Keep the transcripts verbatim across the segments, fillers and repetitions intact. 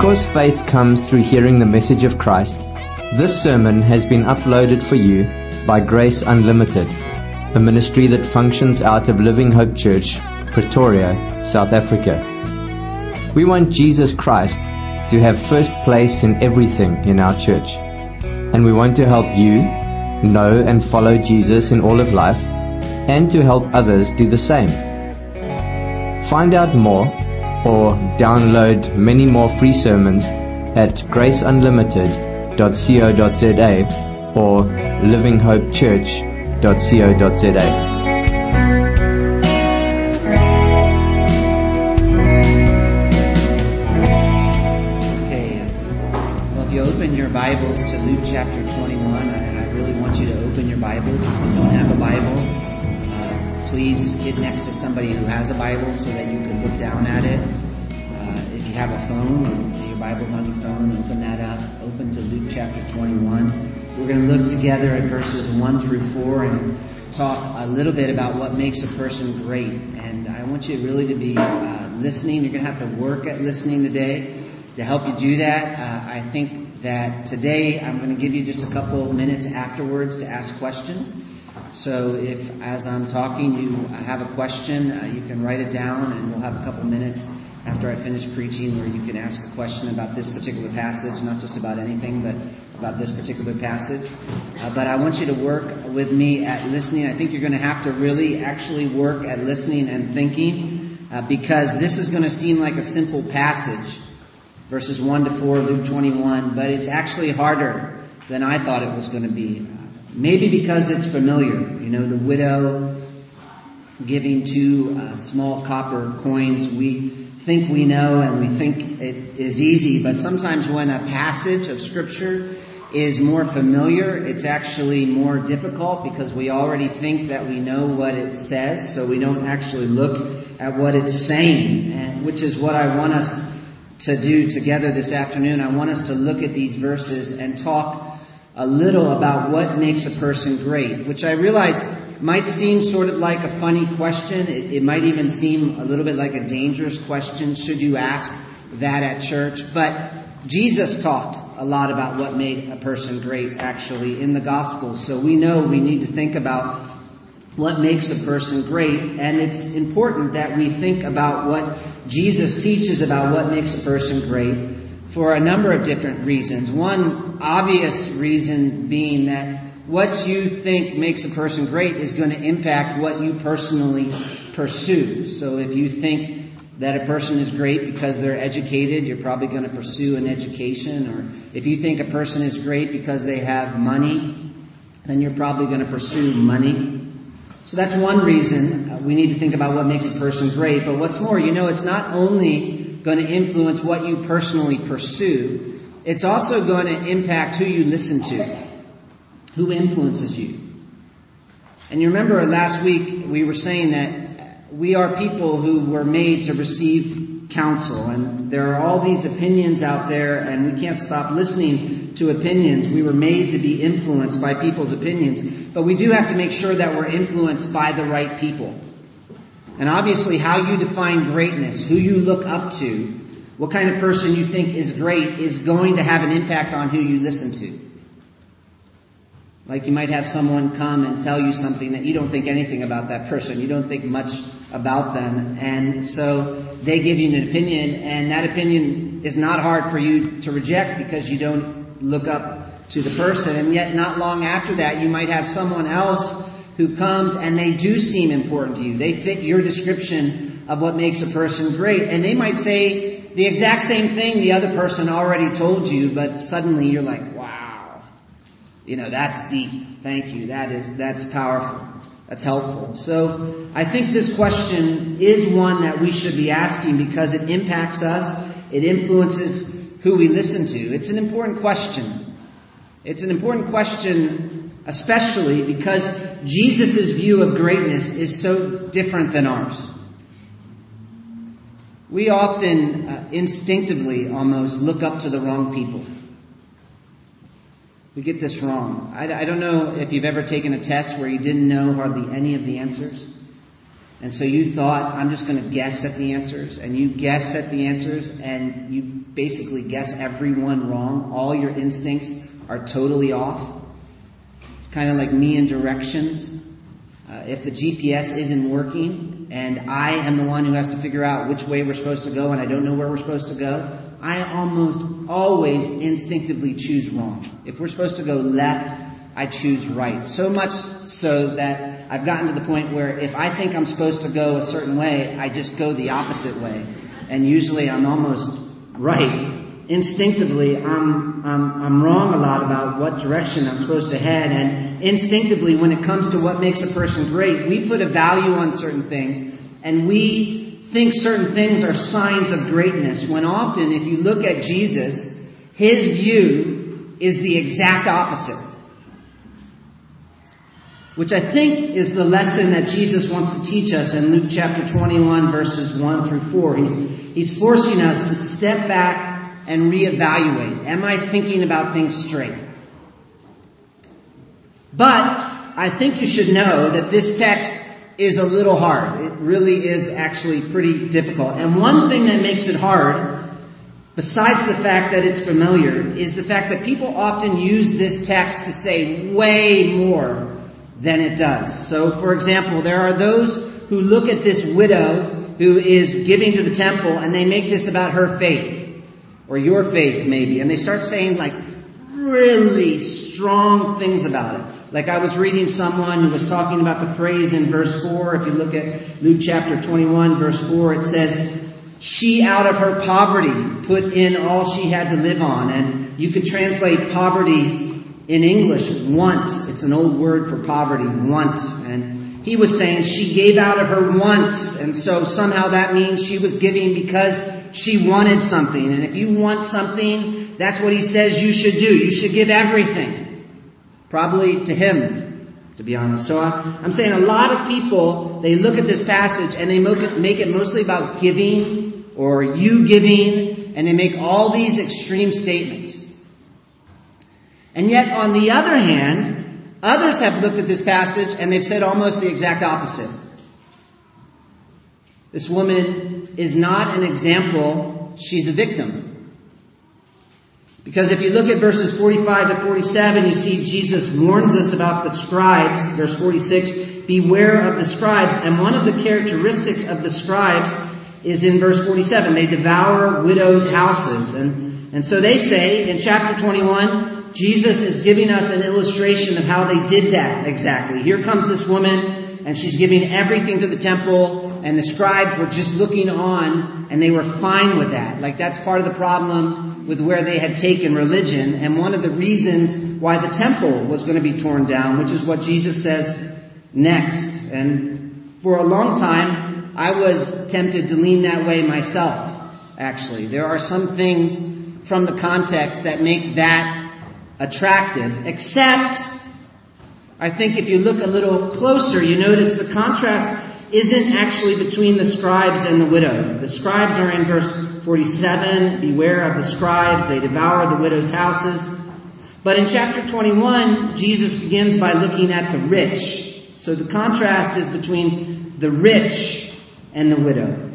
Because faith comes through hearing the message of Christ, this sermon has been uploaded for you by Grace Unlimited, a ministry that functions out of Living Hope Church, Pretoria, South Africa. We want Jesus Christ to have first place in everything in our church, and we want to help you know and follow Jesus in all of life, and to help others do the same. Find out more or download many more free sermons at grace unlimited dot co dot za or living hope church dot co dot za. Your Bibles to Luke chapter twenty-one. I, I really want you to open your Bibles. If you don't have a Bible, uh, please get next to somebody who has a Bible so that you can look down at it. Uh, if you have a phone and your Bible's on your phone, open that up. Open to Luke chapter twenty-one. We're going to look together at verses one through four and talk a little bit about what makes a person great. And I want you really to be uh, listening. You're going to have to work at listening today. To help you do that, uh, I think that today I'm going to give you just a couple minutes afterwards to ask questions. So if, as I'm talking, you have a question, uh, you can write it down, and we'll have a couple minutes after I finish preaching where you can ask a question about this particular passage, not just about anything, but about this particular passage. Uh, but I want you to work with me at listening. I think you're going to have to really actually work at listening and thinking, uh, because this is going to seem like a simple passage. Verses one to four, Luke twenty-one, but it's actually harder than I thought it was going to be. Maybe because it's familiar. You know, the widow giving two uh, small copper coins. We think we know and we think it is easy, but sometimes when a passage of Scripture is more familiar, it's actually more difficult because we already think that we know what it says, so we don't actually look at what it's saying, and which is what I want us to do together this afternoon. I want us to look at these verses and talk a little about what makes a person great, which I realize might seem sort of like a funny question. It, it might even seem a little bit like a dangerous question. Should you ask that at church? But Jesus talked a lot about what made a person great, actually, in the gospel. So we know we need to think about what makes a person great, and it's important that we think about what Jesus teaches about what makes a person great for a number of different reasons. One obvious reason being that what you think makes a person great is going to impact what you personally pursue. So if you think that a person is great because they're educated, you're probably going to pursue an education. Or if you think a person is great because they have money, then you're probably going to pursue money. So that's one reason uh, we need to think about what makes a person great. But what's more, you know, it's not only going to influence what you personally pursue, it's also going to impact who you listen to, who influences you. And you remember last week we were saying that we are people who were made to receive counsel. And there are all these opinions out there, and we can't stop listening to opinions. We were made to be influenced by people's opinions. But we do have to make sure that we're influenced by the right people. And obviously how you define greatness, who you look up to, what kind of person you think is great is going to have an impact on who you listen to. Like you might have someone come and tell you something that you don't think anything about that person. You don't think much about them. And so they give you an opinion, and that opinion is not hard for you to reject because you don't look up to the person. And yet not long after that, you might have someone else who comes and they do seem important to you. They fit your description of what makes a person great. And they might say the exact same thing the other person already told you, but suddenly you're like, wow, you know, that's deep. Thank you. That is, that's powerful. That's helpful. So I think this question is one that we should be asking because it impacts us. It influences who we listen to. It's an important question. It's an important question, especially because Jesus' view of greatness is so different than ours. We often uh, instinctively almost look up to the wrong people. We get this wrong. I, I don't know if you've ever taken a test where you didn't know hardly any of the answers. And so you thought, I'm just going to guess at the answers, and you guess at the answers, and you basically guess everyone wrong. All your instincts are totally off. It's kind of like me in directions. Uh, if the G P S isn't working, and I am the one who has to figure out which way we're supposed to go, and I don't know where we're supposed to go, I almost always instinctively choose wrong. If we're supposed to go left, I choose right. So much so that I've gotten to the point where if I think I'm supposed to go a certain way, I just go the opposite way. And usually I'm almost right. Instinctively, I'm, I'm, I'm wrong a lot about what direction I'm supposed to head. And instinctively, when it comes to what makes a person great, we put a value on certain things, and we think certain things are signs of greatness, when often, if you look at Jesus, his view is the exact opposite. Which I think is the lesson that Jesus wants to teach us in Luke chapter twenty-one, verses one through four. He's, he's forcing us to step back and reevaluate. Am I thinking about things straight? But I think you should know that this text is a little hard. It really is actually pretty difficult. And one thing that makes it hard, besides the fact that it's familiar, is the fact that people often use this text to say way more than it does. So, for example, there are those who look at this widow who is giving to the temple, and they make this about her faith, or your faith maybe, and they start saying like really strong things about it. Like I was reading someone who was talking about the phrase in verse four. If you look at Luke chapter twenty-one, verse four, it says, she out of her poverty put in all she had to live on. And you could translate poverty in English, want. It's an old word for poverty, want. And he was saying she gave out of her wants. And so somehow that means she was giving because she wanted something. And if you want something, that's what he says you should do. You should give everything. Probably to him, to be honest. So I'm saying a lot of people, they look at this passage and they make it mostly about giving or you giving, and they make all these extreme statements. And yet, on the other hand, others have looked at this passage and they've said almost the exact opposite. This woman is not an example, she's a victim. Because if you look at verses forty-five to forty-seven, you see Jesus warns us about the scribes. Verse forty-six, beware of the scribes. And one of the characteristics of the scribes is in verse forty-seven. They devour widows' houses. And, and so they say in chapter twenty-one, Jesus is giving us an illustration of how they did that exactly. Here comes this woman, and she's giving everything to the temple, and the scribes were just looking on, and they were fine with that. Like that's part of the problem with where they had taken religion, and one of the reasons why the temple was going to be torn down, which is what Jesus says next. And for a long time, I was tempted to lean that way myself, actually. There are some things from the context that make that attractive, except I think if you look a little closer, you notice the contrast isn't actually between the scribes and the widow. The scribes are in verse forty-seven, beware of the scribes, they devour the widow's houses. But in chapter twenty-one, Jesus begins by looking at the rich. So the contrast is between the rich and the widow.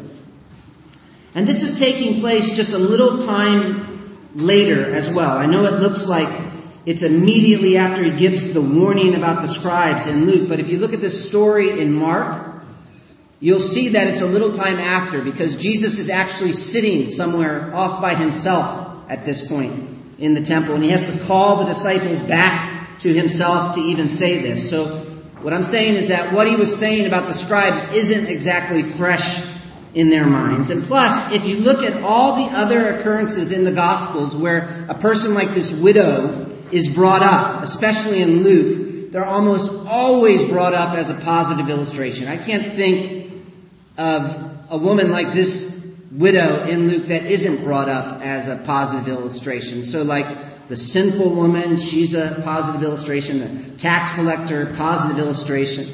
And this is taking place just a little time later as well. I know it looks like it's immediately after he gives the warning about the scribes in Luke, but if you look at this story in Mark, you'll see that it's a little time after, because Jesus is actually sitting somewhere off by himself at this point in the temple, and he has to call the disciples back to himself to even say this. So what I'm saying is that what he was saying about the scribes isn't exactly fresh in their minds. And plus, if you look at all the other occurrences in the Gospels where a person like this widow is brought up, especially in Luke, they're almost always brought up as a positive illustration. I can't think of a woman like this widow in Luke that isn't brought up as a positive illustration. So like the sinful woman, she's a positive illustration. The tax collector, positive illustration.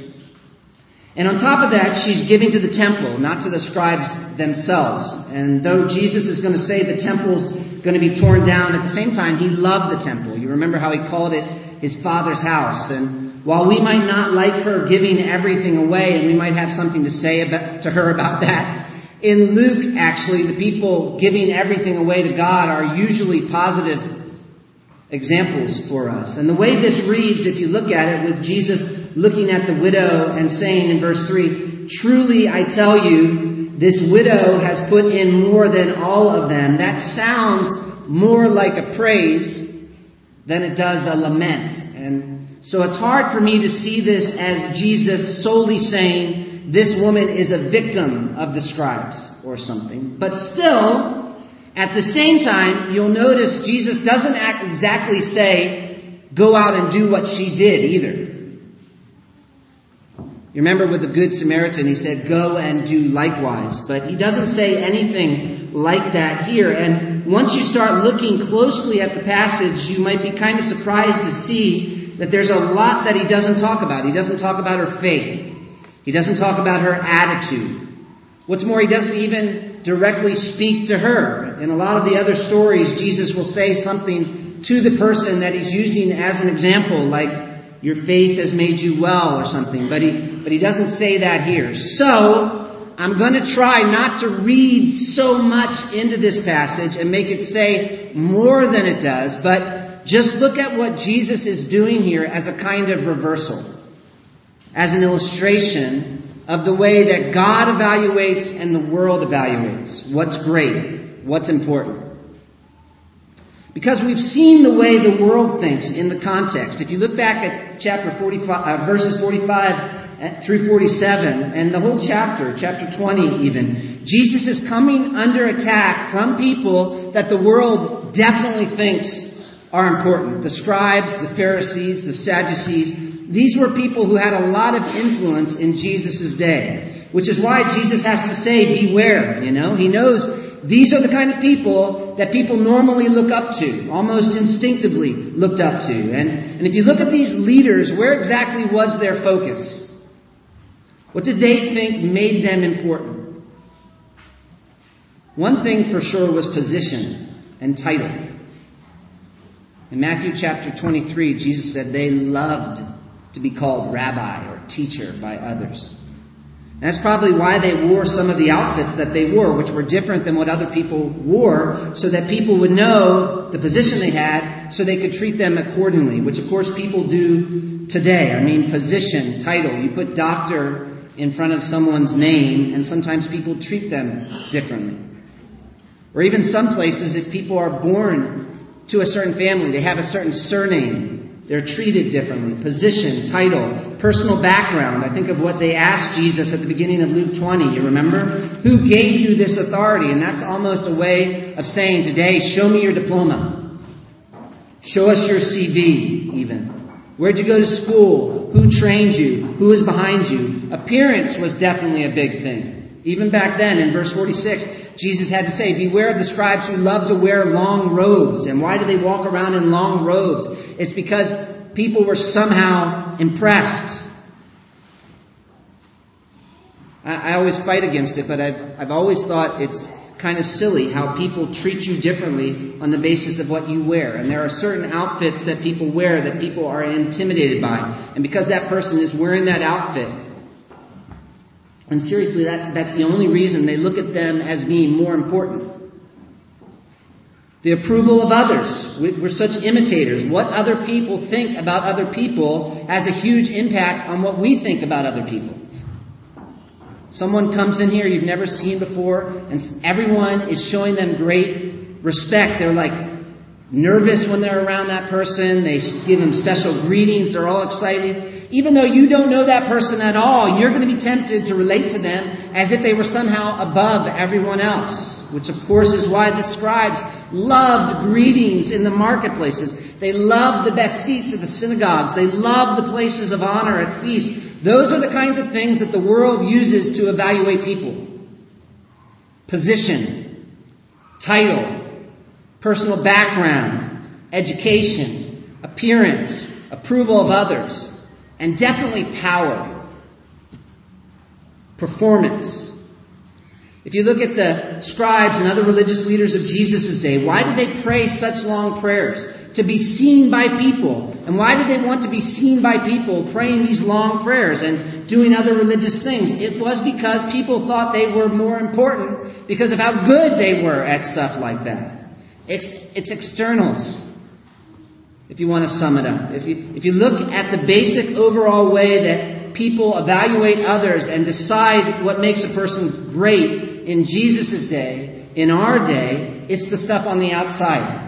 And on top of that, she's giving to the temple, not to the scribes themselves. And though Jesus is going to say the temple's going to be torn down, at the same time, he loved the temple. You remember how he called it his Father's house. And while we might not like her giving everything away, and we might have something to say about, to her about that, in Luke, actually, the people giving everything away to God are usually positive examples for us. And the way this reads, if you look at it, with Jesus looking at the widow and saying in verse three, "Truly I tell you, this widow has put in more than all of them," that sounds more like a praise than it does a lament. And so it's hard for me to see this as Jesus solely saying this woman is a victim of the scribes or something. But still, at the same time, you'll notice Jesus doesn't act exactly say, go out and do what she did either. You remember with the Good Samaritan, he said, go and do likewise. But he doesn't say anything like that here. And once you start looking closely at the passage, you might be kind of surprised to see that there's a lot that he doesn't talk about. He doesn't talk about her faith. He doesn't talk about her attitude. What's more, he doesn't even directly speak to her. In a lot of the other stories, Jesus will say something to the person that he's using as an example, like, your faith has made you well or something. But he, but he doesn't say that here. So, I'm going to try not to read so much into this passage and make it say more than it does, but just look at what Jesus is doing here as a kind of reversal, as an illustration of the way that God evaluates and the world evaluates. What's great? What's important? Because we've seen the way the world thinks in the context. If you look back at chapter forty-five, uh, verses forty-five through forty-seven, and the whole chapter, chapter twenty even, Jesus is coming under attack from people that the world definitely thinks are important. The scribes, the Pharisees, the Sadducees. These were people who had a lot of influence in Jesus' day, which is why Jesus has to say, beware, you know. He knows these are the kind of people that people normally look up to, almost instinctively looked up to. And, and if you look at these leaders, where exactly was their focus? What did they think made them important? One thing for sure was position and title. In Matthew chapter twenty-three, Jesus said they loved to be called rabbi or teacher by others. And that's probably why they wore some of the outfits that they wore, which were different than what other people wore, so that people would know the position they had, so they could treat them accordingly, which of course people do today. I mean, position, title. You put doctor in front of someone's name, and sometimes people treat them differently. Or even some places, if people are born to a certain family, they have a certain surname, they're treated differently. Position, title, personal background. I think of what they asked Jesus at the beginning of Luke twenty. You remember? Who gave you this authority? And that's almost a way of saying today, show me your diploma. Show us your C V, even. Where'd you go to school? Who trained you? Who is behind you? Appearance was definitely a big thing. Even back then, in verse forty-six, Jesus had to say, beware of the scribes who love to wear long robes. And why do they walk around in long robes? It's because people were somehow impressed. I, I always fight against it, but I've, I've always thought it's kind of silly how people treat you differently on the basis of what you wear. And there are certain outfits that people wear that people are intimidated by. And because that person is wearing that outfit, and seriously, that, that's the only reason they look at them as being more important. The approval of others. We're such imitators. What other people think about other people has a huge impact on what we think about other people. Someone comes in here you've never seen before, and everyone is showing them great respect. They're like nervous when they're around that person. They give them special greetings. They're all excited. Even though you don't know that person at all, you're going to be tempted to relate to them as if they were somehow above everyone else. Which, of course, is why the scribes loved greetings in the marketplaces. They loved the best seats at the synagogues. They loved the places of honor at feasts. Those are the kinds of things that the world uses to evaluate people. Position, title, personal background, education, appearance, approval of others, and definitely power, performance. If you look at the scribes and other religious leaders of Jesus' day, why did they pray such long prayers? to be seen by people. And why did they want to be seen by people praying these long prayers and doing other religious things? It was because people thought they were more important because of how good they were at stuff like that. It's, it's externals, if you want to sum it up. If you, if you look at the basic overall way that people evaluate others and decide what makes a person great in Jesus' day, in our day, it's the stuff on the outside.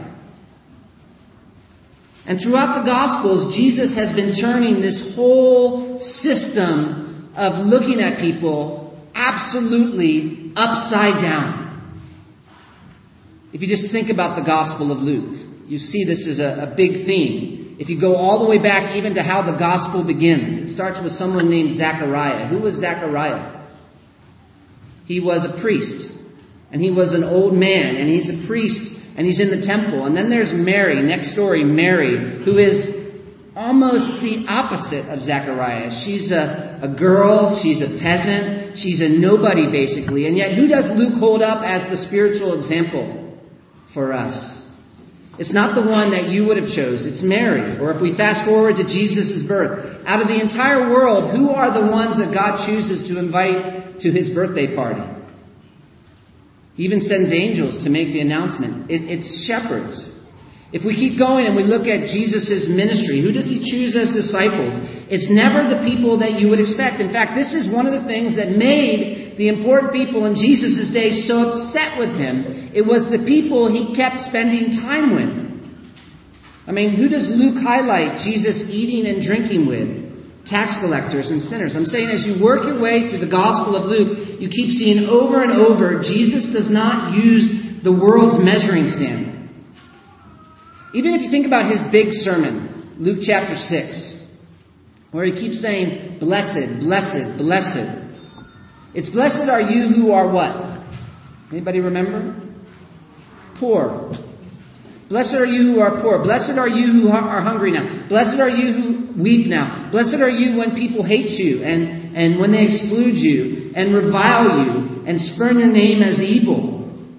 And throughout the Gospels, Jesus has been turning this whole system of looking at people absolutely upside down. If you just think about the Gospel of Luke, you see this as a, a big theme. If you go all the way back even to how the Gospel begins, it starts with someone named Zechariah. Who was Zechariah? He was a priest. And he was an old man. And he's a priest. And he's in the temple. And then there's Mary, next story, Mary, who is almost the opposite of Zechariah. She's a, a girl. She's a peasant. She's a nobody, basically. And yet, who does Luke hold up as the spiritual example for us? It's not the one that you would have chose. It's Mary. Or if we fast forward to Jesus' birth, out of the entire world, who are the ones that God chooses to invite to his birthday party? He even sends angels to make the announcement. It, it's shepherds. If we keep going and we look at Jesus' ministry, who does he choose as disciples? It's never the people that you would expect. In fact, this is one of the things that made the important people in Jesus' day so upset with him. It was the people he kept spending time with. I mean, who does Luke highlight Jesus eating and drinking with? Tax collectors and sinners. I'm saying as you work your way through the Gospel of Luke, you keep seeing over and over, Jesus does not use the world's measuring standard. Even if you think about his big sermon, Luke chapter six, where he keeps saying, blessed, blessed, blessed. It's blessed are you who are what? Anybody remember? Poor. Blessed are you who are poor. Blessed are you who are hungry now. Blessed are you who weep now. Blessed are you when people hate you and, and when they exclude you and revile you and spurn your name as evil.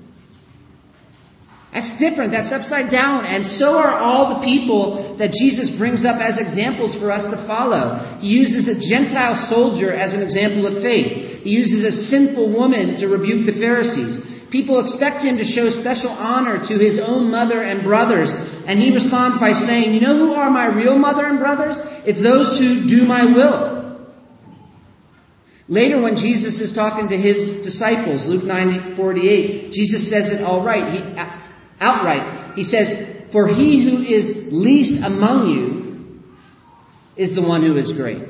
That's different. That's upside down. And so are all the people that Jesus brings up as examples for us to follow. He uses a Gentile soldier as an example of faith. He uses a sinful woman to rebuke the Pharisees. People expect him to show special honor to his own mother and brothers. And he responds by saying, you know who are my real mother and brothers? It's those who do my will. Later when Jesus is talking to his disciples, Luke nine forty-eight, Jesus says it all right. He, outright. He says, for he who is least among you is the one who is great.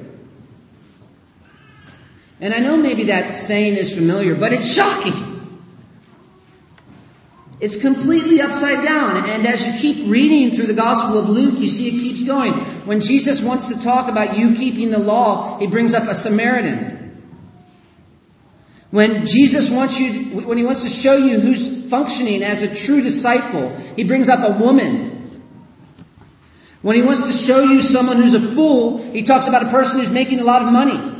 And I know maybe that saying is familiar, but it's shocking. It's completely upside down. And as you keep reading through the Gospel of Luke, you see it keeps going. When Jesus wants to talk about you keeping the law, he brings up a Samaritan. When Jesus wants you, when he wants to show you who's functioning as a true disciple, he brings up a woman. When he wants to show you someone who's a fool, he talks about a person who's making a lot of money.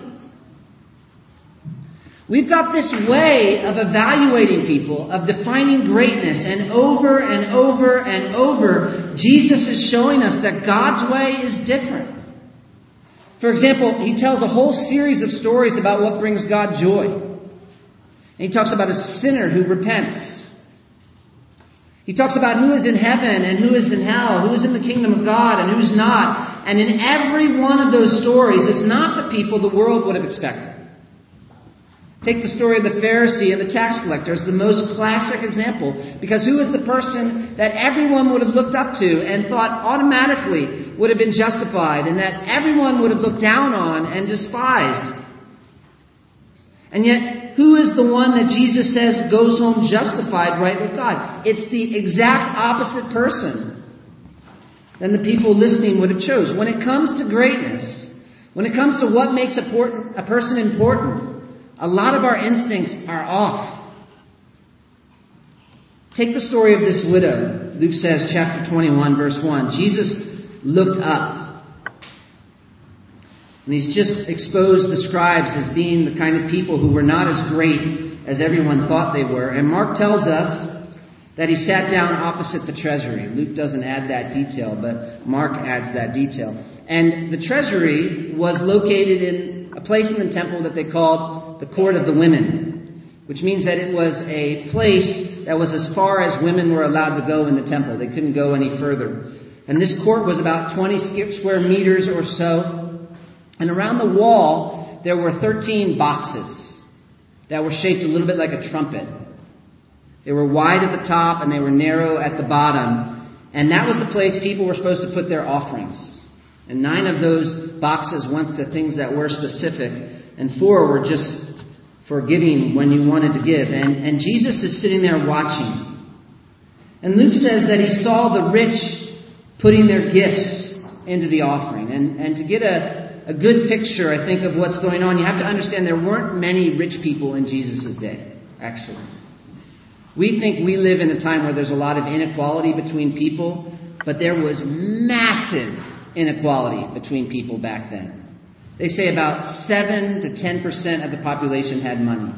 We've got this way of evaluating people, of defining greatness, and over and over and over, Jesus is showing us that God's way is different. For example, he tells a whole series of stories about what brings God joy. And he talks about a sinner who repents. He talks about who is in heaven and who is in hell, who is in the kingdom of God and who's not. And in every one of those stories, it's not the people the world would have expected. Take the story of the Pharisee and the tax collector as the most classic example. Because who is the person that everyone would have looked up to and thought automatically would have been justified and that everyone would have looked down on and despised? And yet, who is the one that Jesus says goes home justified right with God? It's the exact opposite person than the people listening would have chose. When it comes to greatness, when it comes to what makes important, a person important, a lot of our instincts are off. Take the story of this widow. Luke says, chapter twenty-one, verse one. Jesus looked up. And he's just exposed the scribes as being the kind of people who were not as great as everyone thought they were. And Mark tells us that he sat down opposite the treasury. Luke doesn't add that detail, but Mark adds that detail. And the treasury was located in a place in the temple that they called the Court of the Women, which means that it was a place that was as far as women were allowed to go in the temple. They couldn't go any further. And this court was about twenty square meters or so. And around the wall, there were thirteen boxes that were shaped a little bit like a trumpet. They were wide at the top and they were narrow at the bottom. And that was the place people were supposed to put their offerings. And nine of those boxes went to things that were specific. And four were just for giving when you wanted to give. And, and Jesus is sitting there watching. And Luke says that he saw the rich putting their gifts into the offering. And, and to get a, a good picture, I think, of what's going on, you have to understand there weren't many rich people in Jesus' day, actually. We think we live in a time where there's a lot of inequality between people, but there was massive inequality between people back then. They say about seven to ten percent of the population had money.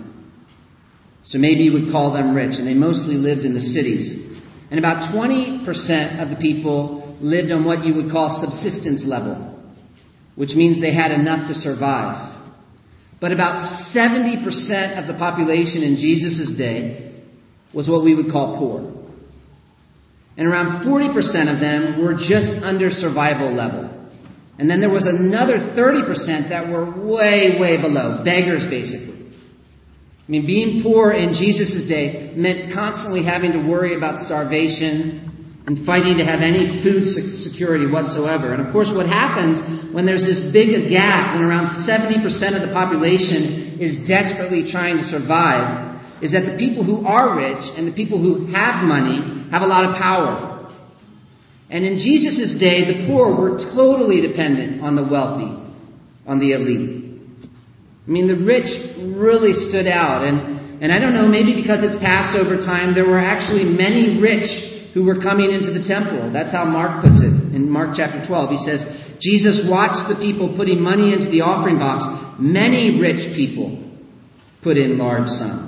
So maybe you would call them rich, and they mostly lived in the cities. And about twenty percent of the people lived on what you would call subsistence level, which means they had enough to survive. But about seventy percent of the population in Jesus' day was what we would call poor. And around forty percent of them were just under survival level. And then there was another thirty percent that were way, way below, beggars basically. I mean, being poor in Jesus' day meant constantly having to worry about starvation and fighting to have any food security whatsoever. And of course, what happens when there's this big gap, when around seventy percent of the population is desperately trying to survive, is that the people who are rich and the people who have money have a lot of power. And in Jesus' day, the poor were totally dependent on the wealthy, on the elite. I mean, the rich really stood out. And, and I don't know, maybe because it's Passover time, there were actually many rich who were coming into the temple. That's how Mark puts it in Mark chapter twelve. He says, Jesus watched the people putting money into the offering box. Many rich people put in large sums.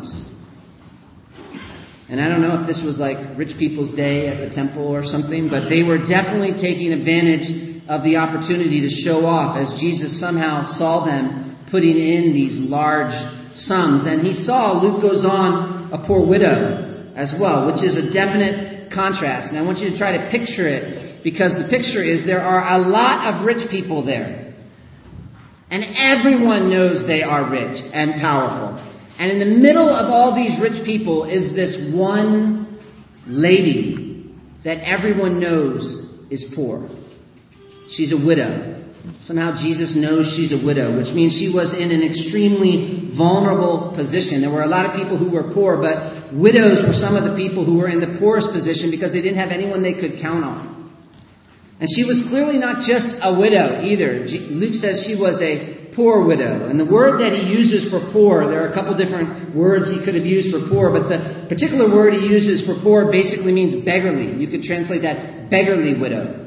And I don't know if this was like rich people's day at the temple or something, but they were definitely taking advantage of the opportunity to show off as Jesus somehow saw them putting in these large sums. And he saw, Luke goes on, a poor widow as well, which is a definite contrast. And I want you to try to picture it, because the picture is there are a lot of rich people there. And everyone knows they are rich and powerful. And in the middle of all these rich people is this one lady that everyone knows is poor. She's a widow. Somehow Jesus knows she's a widow, which means she was in an extremely vulnerable position. There were a lot of people who were poor, but widows were some of the people who were in the poorest position because they didn't have anyone they could count on. And she was clearly not just a widow either. Luke says she was a poor widow. And the word that he uses for poor, there are a couple different words he could have used for poor, but the particular word he uses for poor basically means beggarly. You could translate that beggarly widow.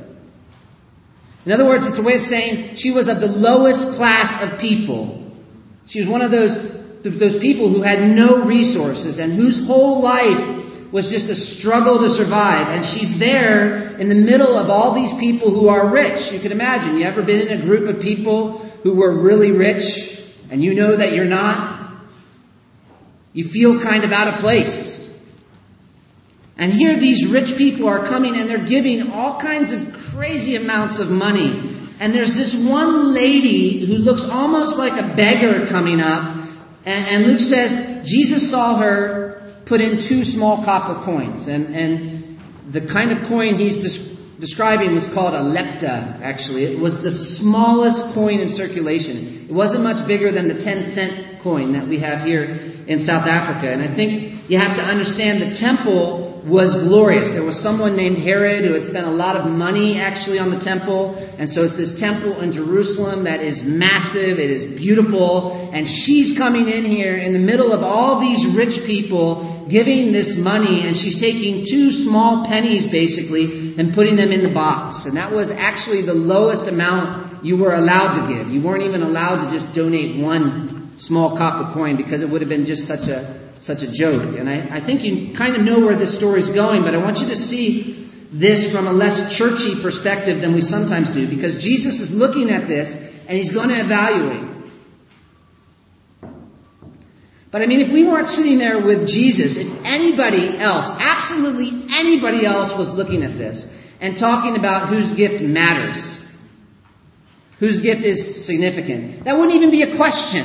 In other words, it's a way of saying she was of the lowest class of people. She was one of those, those people who had no resources and whose whole life was just a struggle to survive. And she's there in the middle of all these people who are rich. You can imagine. You ever been in a group of people who were really rich and you know that you're not? You feel kind of out of place. And here these rich people are coming and they're giving all kinds of crazy amounts of money. And there's this one lady who looks almost like a beggar coming up. And, and Luke says Jesus saw her put in two small copper coins. And, and the kind of coin he's des- describing was called a lepta, actually. It was the smallest coin in circulation. It wasn't much bigger than the ten cent coin that we have here in South Africa. And I think you have to understand the temple was glorious. There was someone named Herod who had spent a lot of money actually on the temple. And so it's this temple in Jerusalem that is massive. It is beautiful. And she's coming in here in the middle of all these rich people giving this money. And she's taking two small pennies basically and putting them in the box. And that was actually the lowest amount you were allowed to give. You weren't even allowed to just donate one small copper coin because it would have been just such a such a joke. And I, I think you kind of know where this story is going, but I want you to see this from a less churchy perspective than we sometimes do, because Jesus is looking at this and he's going to evaluate. But I mean, if we weren't sitting there with Jesus, if anybody else, absolutely anybody else was looking at this and talking about whose gift matters, whose gift is significant, that wouldn't even be a question.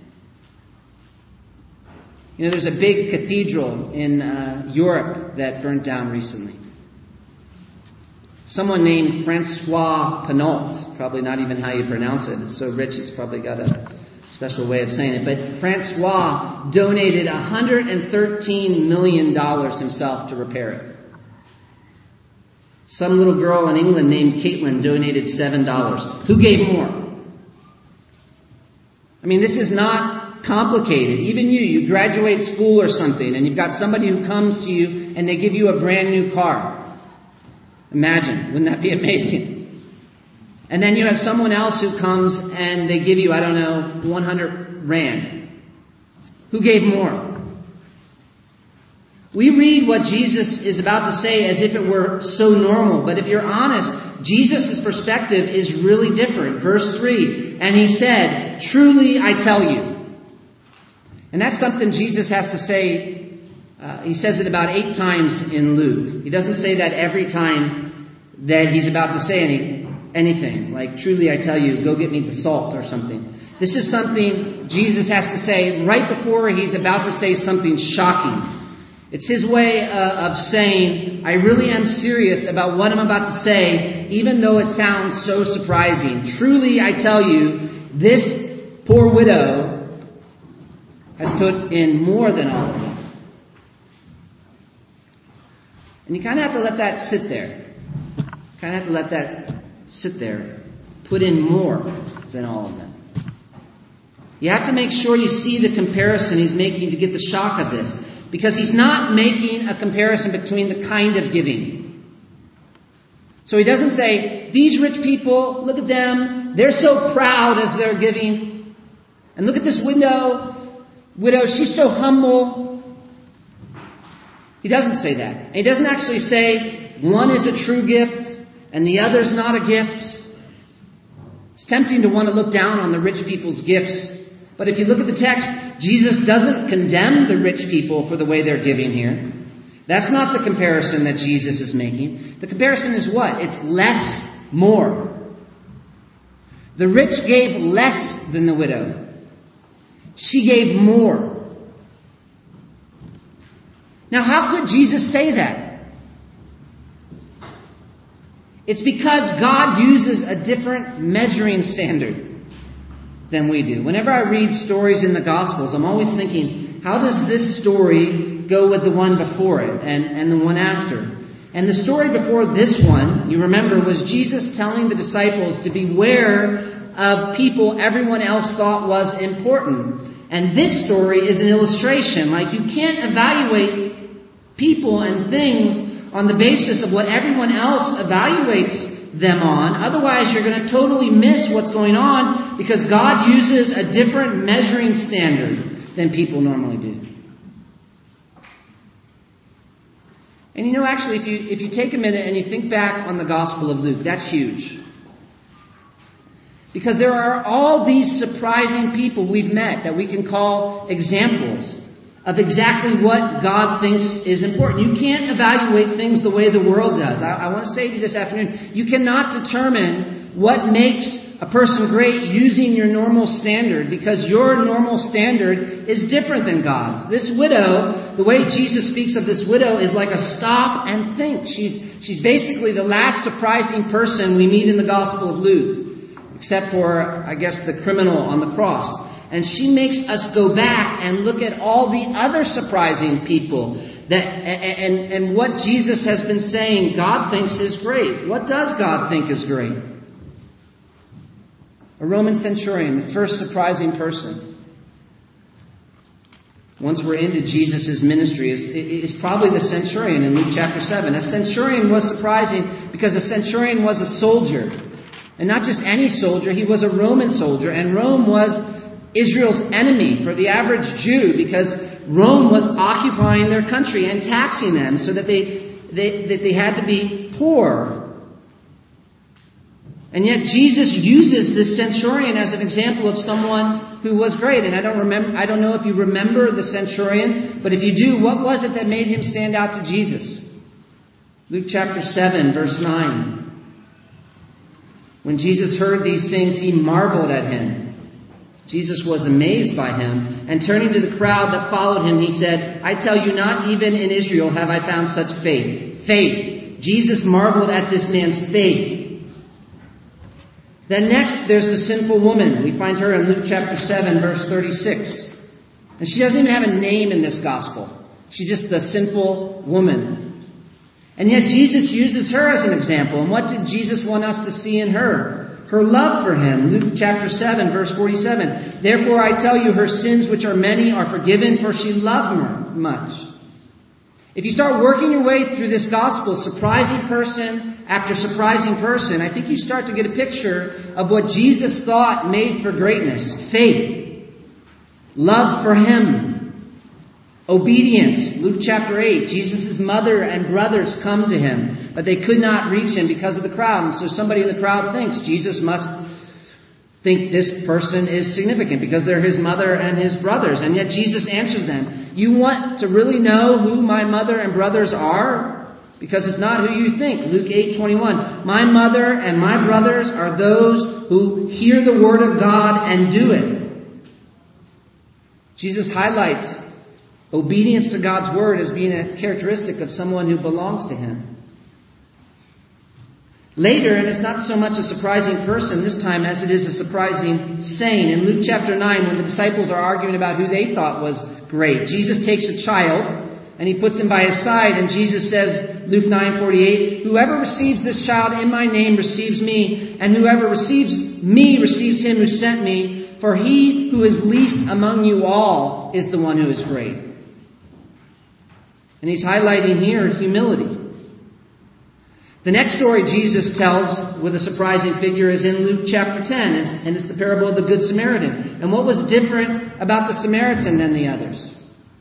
You know, there's a big cathedral in uh, Europe that burnt down recently. Someone named Francois Pinault, probably not even how you pronounce it. It's so rich, it's probably got a special way of saying it. But Francois donated one hundred thirteen million dollars himself to repair it. Some little girl in England named Caitlin donated seven dollars. Who gave more? I mean, this is not complicated. Even you, you graduate school or something, and you've got somebody who comes to you and they give you a brand new car. Imagine, wouldn't that be amazing? And then you have someone else who comes and they give you, I don't know, one hundred rand. Who gave more? We read what Jesus is about to say as if it were so normal. But if you're honest, Jesus' perspective is really different. Verse three, and he said, truly I tell you. And that's something Jesus has to say. Uh, he says it about eight times in Luke. He doesn't say that every time that he's about to say any, anything. Like, truly I tell you, go get me the salt or something. This is something Jesus has to say right before he's about to say something shocking. It's his way uh, of saying, I really am serious about what I'm about to say, even though it sounds so surprising. Truly I tell you, this poor widow has put in more than all of them. And you kind of have to let that sit there. Kind of have to let that sit there. Put in more than all of them. You have to make sure you see the comparison he's making to get the shock of this. Because he's not making a comparison between the kind of giving. So he doesn't say, these rich people, look at them. They're so proud as they're giving. And look at this widow. Widow, she's so humble. He doesn't say that. And he doesn't actually say one is a true gift and the other's not a gift. It's tempting to want to look down on the rich people's gifts. But if you look at the text, Jesus doesn't condemn the rich people for the way they're giving here. That's not the comparison that Jesus is making. The comparison is what? It's less, more. The rich gave less than the widow. She gave more. Now, how could Jesus say that? It's because God uses a different measuring standard than we do. Whenever I read stories in the Gospels, I'm always thinking, how does this story go with the one before it and, and the one after? And the story before this one, you remember, was Jesus telling the disciples to beware of people everyone else thought was important. And this story is an illustration. Like, you can't evaluate people and things on the basis of what everyone else evaluates them on. Otherwise, you're going to totally miss what's going on, because God uses a different measuring standard than people normally do. And you know, actually, if you if you take a minute and you think back on the Gospel of Luke, that's huge. Because there are all these surprising people we've met that we can call examples of exactly what God thinks is important. You can't evaluate things the way the world does. I, I want to say to you this afternoon, you cannot determine what makes a person great using your normal standard, because your normal standard is different than God's. This widow, the way Jesus speaks of this widow, is like a stop and think. She's, she's basically the last surprising person we meet in the Gospel of Luke, except for, I guess, the criminal on the cross. And she makes us go back and look at all the other surprising people that and, and, and what Jesus has been saying God thinks is great. What does God think is great? A Roman centurion, the first surprising person. Once we're into Jesus' ministry, is, is probably the centurion in Luke chapter seven. A centurion was surprising because a centurion was a soldier. And not just any soldier, he was a Roman soldier. And Rome was Israel's enemy for the average Jew, because Rome was occupying their country and taxing them so that they, they, that they had to be poor. And yet Jesus uses this centurion as an example of someone who was great. And I don't remember, I don't know if you remember the centurion, but if you do, what was it that made him stand out to Jesus? Luke chapter seven, verse nine. When Jesus heard these things, he marveled at him. Jesus was amazed by him, and turning to the crowd that followed him, he said, I tell you, not even in Israel have I found such faith. Faith. Jesus marveled at this man's faith. Then next, there's the sinful woman. We find her in Luke chapter seven, verse thirty-six. And she doesn't even have a name in this gospel. She's just the sinful woman. And yet Jesus uses her as an example. And what did Jesus want us to see in her? Her love for him. Luke chapter seven, verse forty-seven. Therefore I tell you, her sins, which are many, are forgiven, for she loved much. If you start working your way through this gospel, surprising person after surprising person, I think you start to get a picture of what Jesus thought made for greatness. Faith. Love for him. Obedience. Luke chapter eight. Jesus' mother and brothers come to him, but they could not reach him because of the crowd. And so somebody in the crowd thinks Jesus must think this person is significant because they're his mother and his brothers. And yet Jesus answers them, you want to really know who my mother and brothers are? Because it's not who you think. Luke eight twenty-one. My mother and my brothers are those who hear the word of God and do it. Jesus highlights obedience to God's word as being a characteristic of someone who belongs to him. Later, and it's not so much a surprising person this time as it is a surprising saying. In Luke chapter nine, when the disciples are arguing about who they thought was great, Jesus takes a child and he puts him by his side, and Jesus says, Luke nine forty-eight, whoever receives this child in my name receives me, and whoever receives me receives him who sent me, for he who is least among you all is the one who is great. And he's highlighting here humility. The next story Jesus tells with a surprising figure is in Luke chapter ten, and it's the parable of the Good Samaritan. And what was different about the Samaritan than the others?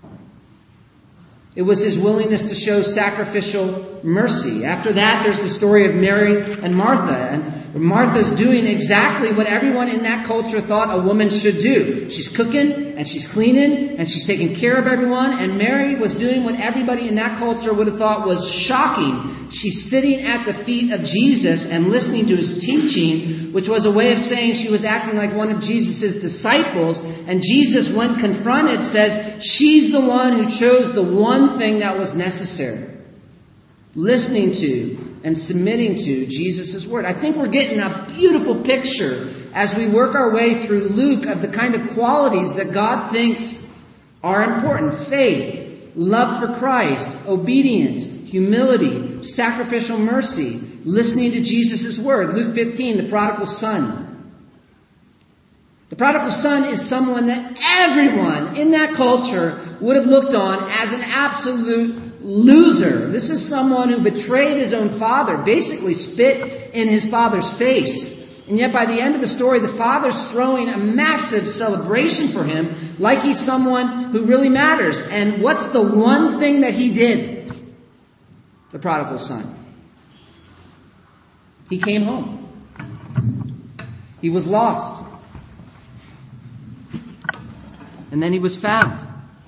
It was his willingness to show sacrificial mercy. After that, there's the story of Mary and Martha. And Martha's doing exactly what everyone in that culture thought a woman should do. She's cooking, and she's cleaning, and she's taking care of everyone. And Mary was doing what everybody in that culture would have thought was shocking. She's sitting at the feet of Jesus and listening to his teaching, which was a way of saying she was acting like one of Jesus' disciples. And Jesus, when confronted, says she's the one who chose the one thing that was necessary. Listening to and submitting to Jesus' word. I think we're getting a beautiful picture as we work our way through Luke of the kind of qualities that God thinks are important. Faith, love for Christ, obedience, humility, sacrificial mercy, listening to Jesus' word. Luke fifteen, the prodigal son. The prodigal son is someone that everyone in that culture would have looked on as an absolute loser. This is someone who betrayed his own father, basically spit in his father's face. And yet by the end of the story, the father's throwing a massive celebration for him, like he's someone who really matters. And what's the one thing that he did? The prodigal son. He came home. He was lost. And then he was found.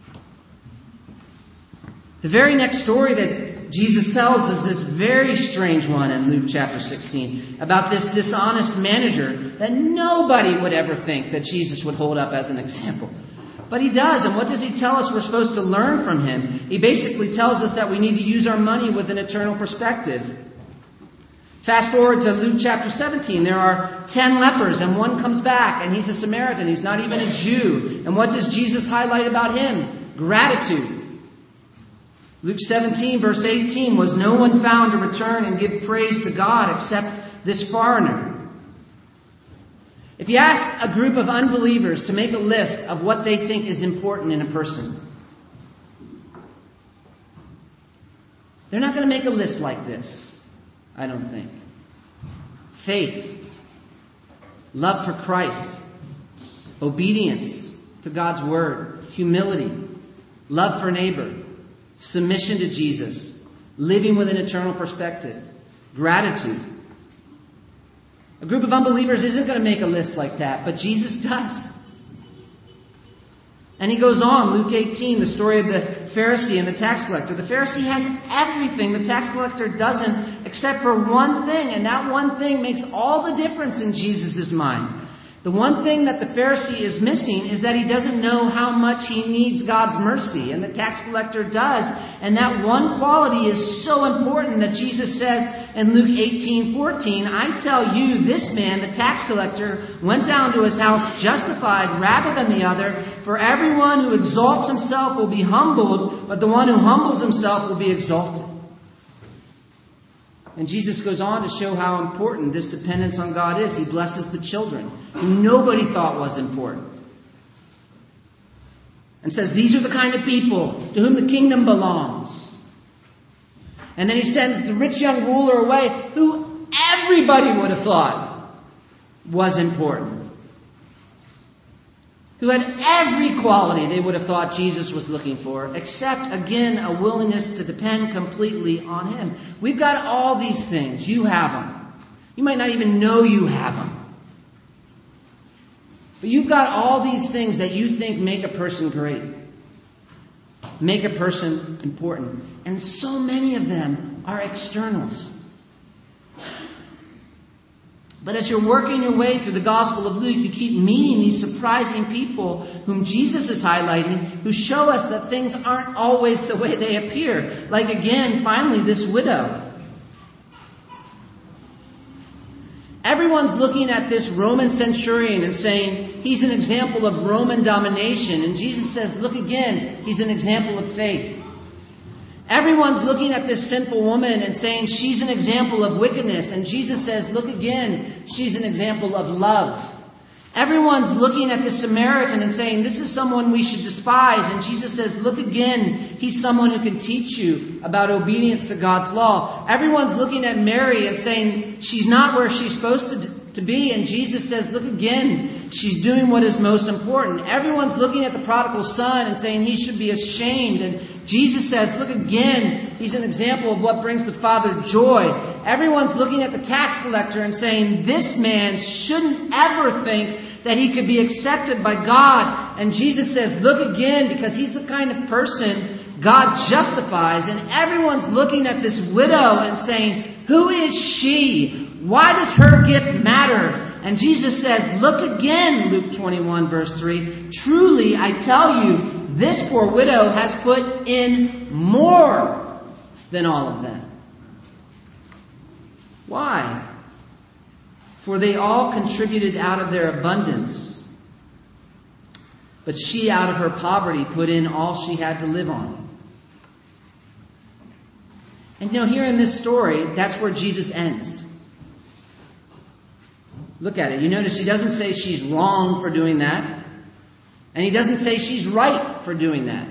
The very next story that Jesus tells is this very strange one in Luke chapter sixteen about this dishonest manager that nobody would ever think that Jesus would hold up as an example. But he does. And what does he tell us we're supposed to learn from him? He basically tells us that we need to use our money with an eternal perspective. Fast forward to Luke chapter seventeen. There are ten lepers and one comes back and he's a Samaritan. He's not even a Jew. And what does Jesus highlight about him? Gratitude. Luke seventeen verse eighteen, was no one found to return and give praise to God except this foreigner. If you ask a group of unbelievers to make a list of what they think is important in a person, they're not going to make a list like this, I don't think. Faith, love for Christ, obedience to God's word, humility, love for neighbor, submission to Jesus, living with an eternal perspective, gratitude. A group of unbelievers isn't going to make a list like that, but Jesus does. And he goes on, Luke eighteen, the story of the Pharisee and the tax collector. The Pharisee has everything the tax collector doesn't, except for one thing. And that one thing makes all the difference in Jesus' mind. The one thing that the Pharisee is missing is that he doesn't know how much he needs God's mercy. And the tax collector does. And that one quality is so important that Jesus says in Luke eighteen fourteen, I tell you, this man, the tax collector, went down to his house justified rather than the other. For everyone who exalts himself will be humbled, but the one who humbles himself will be exalted. And Jesus goes on to show how important this dependence on God is. He blesses the children, who nobody thought was important. And says, these are the kind of people to whom the kingdom belongs. And then he sends the rich young ruler away, who everybody would have thought was important. Who had every quality they would have thought Jesus was looking for, except, again, a willingness to depend completely on him. We've got all these things. You have them. You might not even know you have them. But you've got all these things that you think make a person great, make a person important. And so many of them are externals. But as you're working your way through the Gospel of Luke, you keep meeting these surprising people whom Jesus is highlighting, who show us that things aren't always the way they appear. Like again, finally, this widow. Everyone's looking at this Roman centurion and saying, he's an example of Roman domination. And Jesus says, look again, he's an example of faith. Everyone's looking at this sinful woman and saying she's an example of wickedness. And Jesus says, look again, she's an example of love. Everyone's looking at the Samaritan and saying, this is someone we should despise. And Jesus says, look again, he's someone who can teach you about obedience to God's law. Everyone's looking at Mary and saying, she's not where she's supposed to, to be. And Jesus says, look again, she's doing what is most important. Everyone's looking at the prodigal son and saying he should be ashamed. And Jesus says, look again, he's an example of what brings the Father joy. Everyone's looking at the tax collector and saying, this man shouldn't ever think that he could be accepted by God. And Jesus says, look again, because he's the kind of person God justifies. And everyone's looking at this widow and saying, who is she? Why does her gift matter? And Jesus says, look again, Luke twenty-one, verse three. Truly, I tell you, this poor widow has put in more than all of them. Why? For they all contributed out of their abundance, but she out of her poverty put in all she had to live on. And you know, here in this story, that's where Jesus ends. Look at it. You notice he doesn't say she's wrong for doing that. And he doesn't say she's right for doing that.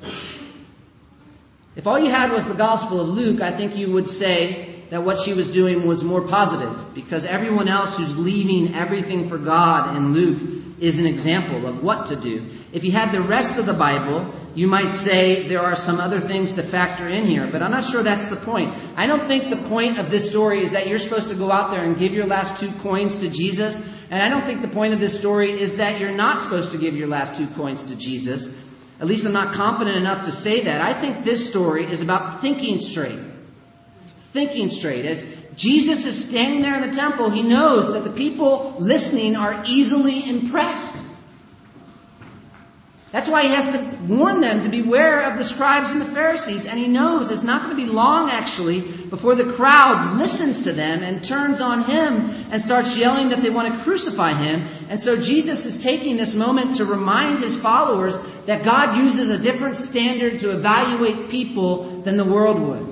If all you had was the Gospel of Luke, I think you would say that what she was doing was more positive, because everyone else who's leaving everything for God in Luke is an example of what to do. If you had the rest of the Bible, you might say there are some other things to factor in here, but I'm not sure that's the point. I don't think the point of this story is that you're supposed to go out there and give your last two coins to Jesus. And I don't think the point of this story is that you're not supposed to give your last two coins to Jesus. At least I'm not confident enough to say that. I think this story is about thinking straight. Thinking straight. As Jesus is standing there in the temple, he knows that the people listening are easily impressed. That's why he has to warn them to beware of the scribes and the Pharisees. And he knows it's not going to be long, actually, before the crowd listens to them and turns on him and starts yelling that they want to crucify him. And so Jesus is taking this moment to remind his followers that God uses a different standard to evaluate people than the world would.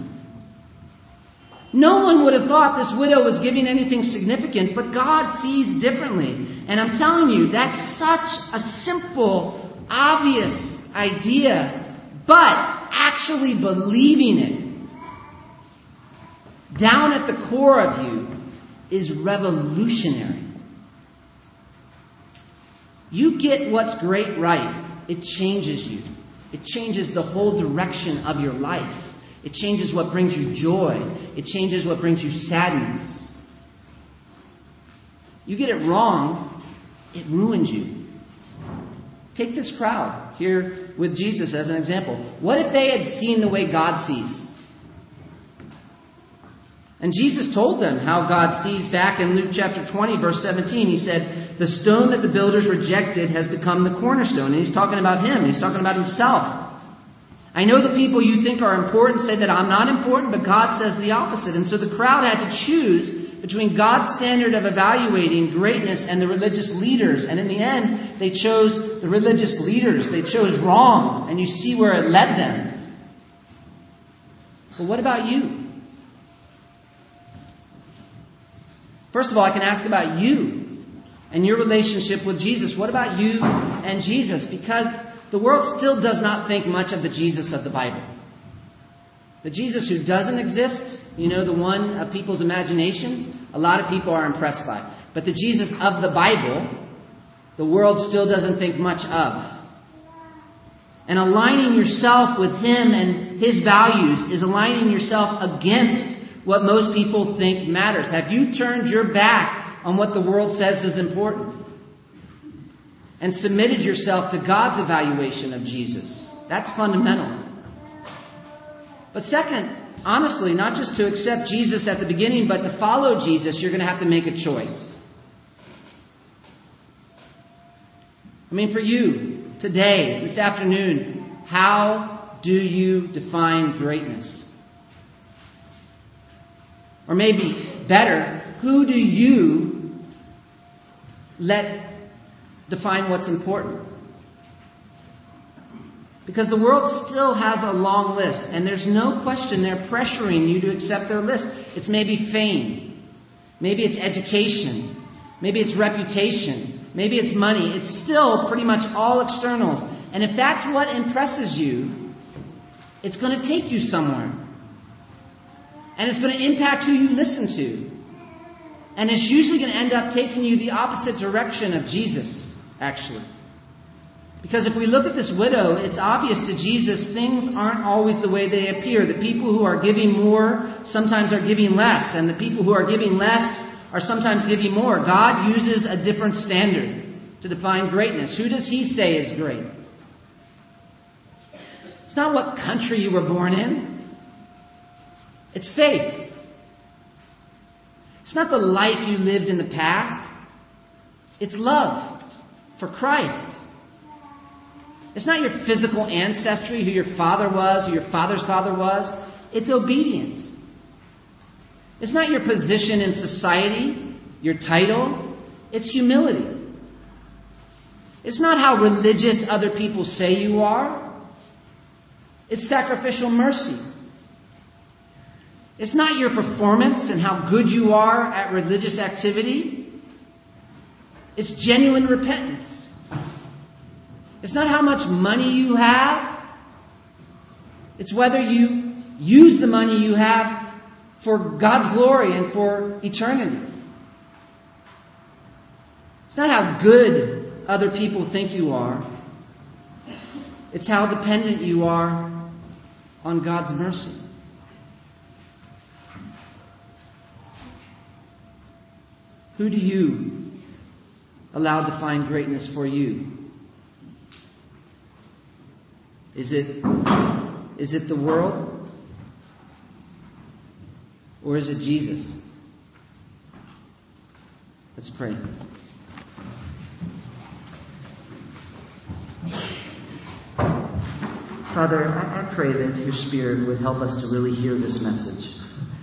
No one would have thought this widow was giving anything significant, but God sees differently. And I'm telling you, that's such a simple, obvious idea, but actually believing it down at the core of you is revolutionary. You get what's great right, it changes you. It changes the whole direction of your life. It changes what brings you joy. It changes what brings you sadness. You get it wrong, it ruins you. Take this crowd here with Jesus as an example. What if they had seen the way God sees? And Jesus told them how God sees back in Luke chapter twenty, verse seventeen. He said, the stone that the builders rejected has become the cornerstone. And he's talking about him. He's talking about himself. I know the people you think are important say that I'm not important, but God says the opposite. And so the crowd had to choose between God's standard of evaluating greatness and the religious leaders. And in the end, they chose the religious leaders. They chose wrong. And you see where it led them. But what about you? First of all, I can ask about you and your relationship with Jesus. What about you and Jesus? Because the world still does not think much of the Jesus of the Bible. The Jesus who doesn't exist, you know, the one of people's imaginations, a lot of people are impressed by. But the Jesus of the Bible, the world still doesn't think much of. And aligning yourself with Him and His values is aligning yourself against what most people think matters. Have you turned your back on what the world says is important and submitted yourself to God's evaluation of Jesus? That's fundamental. But second, honestly, not just to accept Jesus at the beginning, but to follow Jesus, you're going to have to make a choice. I mean, for you, today, this afternoon, how do you define greatness? Or maybe better, who do you let define what's important? Because the world still has a long list, and there's no question they're pressuring you to accept their list. It's maybe fame. Maybe it's education. Maybe it's reputation. Maybe it's money. It's still pretty much all externals. And if that's what impresses you, it's going to take you somewhere. And it's going to impact who you listen to. And it's usually going to end up taking you the opposite direction of Jesus, actually. Because if we look at this widow, it's obvious to Jesus things aren't always the way they appear. The people who are giving more sometimes are giving less. And the people who are giving less are sometimes giving more. God uses a different standard to define greatness. Who does He say is great? It's not what country you were born in. It's faith. It's not the life you lived in the past. It's love for Christ. It's not your physical ancestry, who your father was, who your father's father was. It's obedience. It's not your position in society, your title. It's humility. It's not how religious other people say you are. It's sacrificial mercy. It's not your performance and how good you are at religious activity. It's genuine repentance. It's not how much money you have. It's whether you use the money you have for God's glory and for eternity. It's not how good other people think you are. It's how dependent you are on God's mercy. Who do you allow to find greatness for you? Is it, is it the world? Or is it Jesus? Let's pray. Father, I, I pray that your Spirit would help us to really hear this message.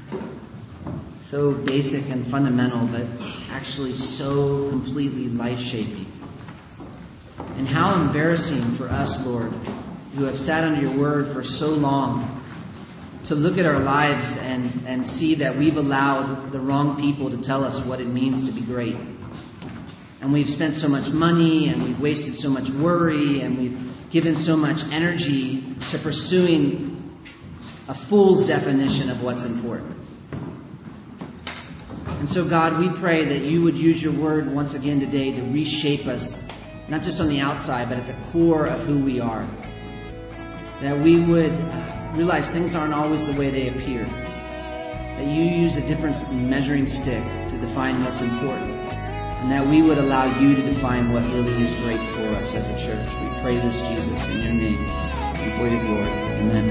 So basic and fundamental, but actually so completely life-shaping. And how embarrassing for us, Lord, who have sat under your word for so long, to look at our lives and, and see that we've allowed the wrong people to tell us what it means to be great. And we've spent so much money, and we've wasted so much worry, and we've given so much energy to pursuing a fool's definition of what's important. And so, God, we pray that you would use your word once again today to reshape us, not just on the outside, but at the core of who we are. that we would realize things aren't always the way they appear. That you use a different measuring stick to define what's important. And that we would allow you to define what really is great for us as a church. We pray this, Jesus, in your name and for your glory. Amen.